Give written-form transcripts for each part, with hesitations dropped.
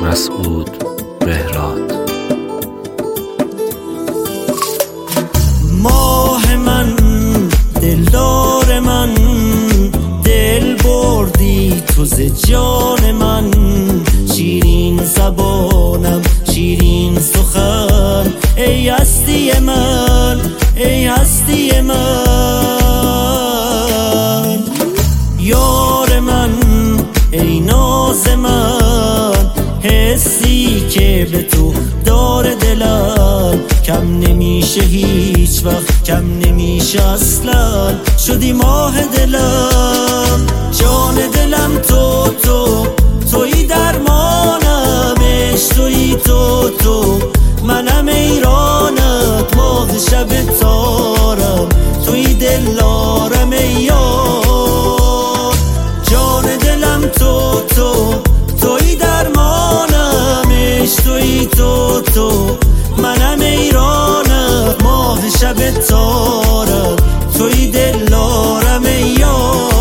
مسعود بهراد. ماه من، دلدار من، دل بردی تو ز جان من. شیرین زبانم، شیرین سخن، ای هستی من، ای هستی من. یار من، ای ناز من، حسی که به تو دار دلم. کم نمیشه هیچ وقت، کم نمیشه اصلا. شدی ماه دلم، جان دلم تو توی درمانم. عشق توی تو منم ایرانت. ماه شب تارم، توی دلارم ای یار. جان دلم توی درمانم. عشق توی تو منم ایرانم. ماه شب تارم، توی دلارم ای یار.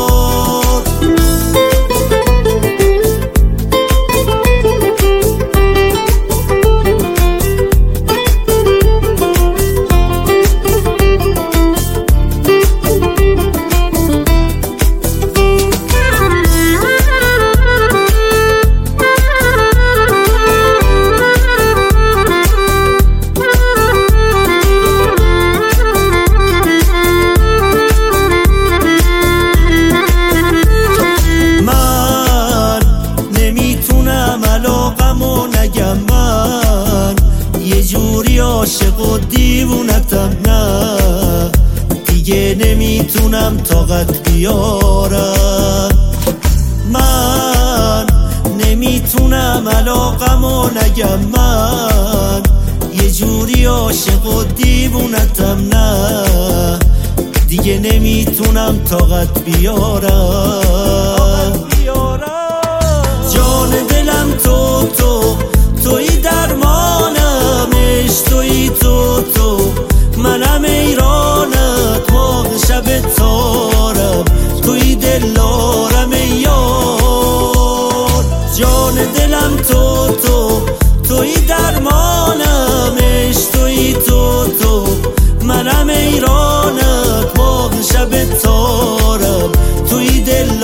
یه جوری عاشق و دیوونتم، نه دیگه نمیتونم طاقت بیارم. من نمیتونم علاقمو نگم. من یه جوری عاشق و دیوونتم، نه دیگه نمیتونم طاقت بیارم. جان دلم توی درمانم. عشق توی تو منم ایرانت. ماه شب تارم، توی دلارم ای یار. جان دلم توی درمانم. عشق توی تو منم ایرانت. ماه شب تارم، توی دل